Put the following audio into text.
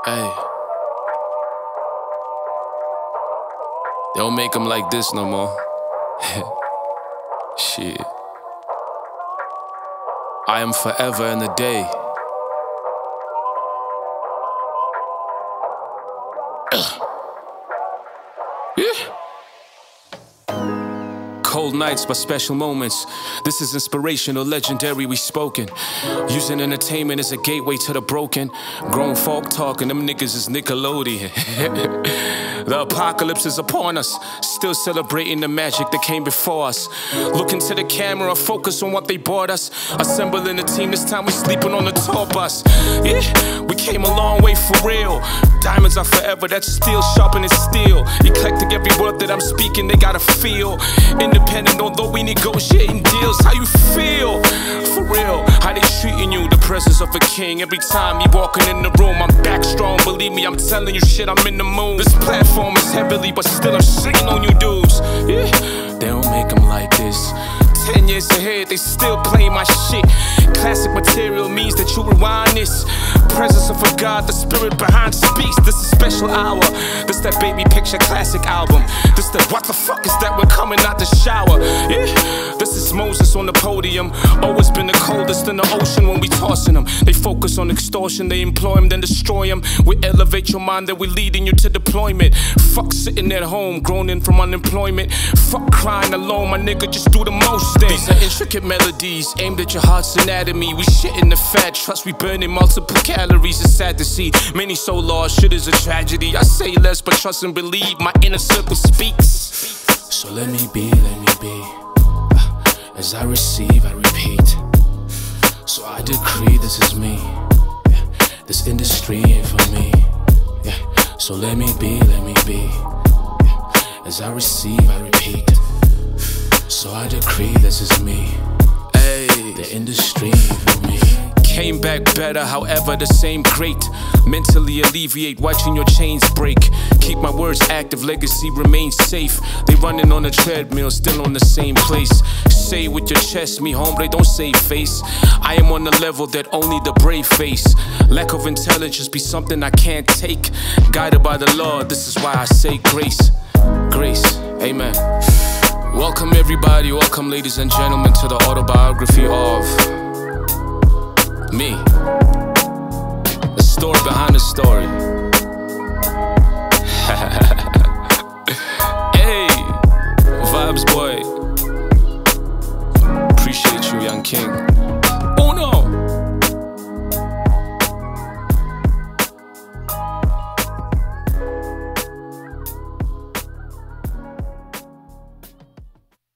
Hey, they don't make them like this no more. Shit. I am forever in the day. Cold nights but special moments. This is inspirational, legendary, we spoken. Using entertainment as a gateway to the broken. Grown folk talking, them niggas is Nickelodeon. The apocalypse is upon us. Still celebrating the magic that came before us. Looking to the camera, focus on what they bought us. Assembling a team, this time we sleeping on the tour bus. Yeah, we came a long way for real. Diamonds are forever, that's steel sharpening steel. Eclectic, every word that I'm speaking, they gotta feel. Independent, although we negotiating deals. How you feel? For real, how they treating you? The presence of a king. Every time you walking in the room, I'm back strong. Believe me, I'm telling you shit, I'm in the mood. This platform is heavily, but still I'm shitting on you dudes. Yeah, they don't make them like this. 10 years ahead, they still play my shit. Classic material means that you rewind this. Presence of a God, the spirit behind speaks. This is special hour. This that baby picture classic album. This that what the fuck is that we're coming out the shower. Yeah, this is Moses on the podium. Always been the coldest in the ocean when we tossing them. They focus on extortion, they employ him, then destroy him. We elevate your mind, then we leading you to deployment. Fuck sitting at home, groaning from unemployment. Fuck crying alone, my nigga, just do the most. These are intricate melodies aimed at your heart's anatomy. We shitting the fat, trust we burning multiple calories. It's sad to see many so lost, shit is a tragedy. I say less, but trust and believe, my inner circle speaks. So let me be, as I receive, I repeat. So I decree this is me, this industry ain't for me. So let me be, as I receive, I repeat. So I decree this is me. Ay, the industry for me. Came back better, however the same great. Mentally alleviate, watching your chains break. Keep my words active, legacy remains safe. They running on a treadmill, still on the same place. Say with your chest, me hombre, don't say face. I am on the level that only the brave face. Lack of intelligence be something I can't take. Guided by the Lord, this is why I say grace. Grace, amen. Welcome everybody, welcome ladies and gentlemen to the autobiography of me. The story behind the story. Hey, vibes boy. Appreciate you, young king.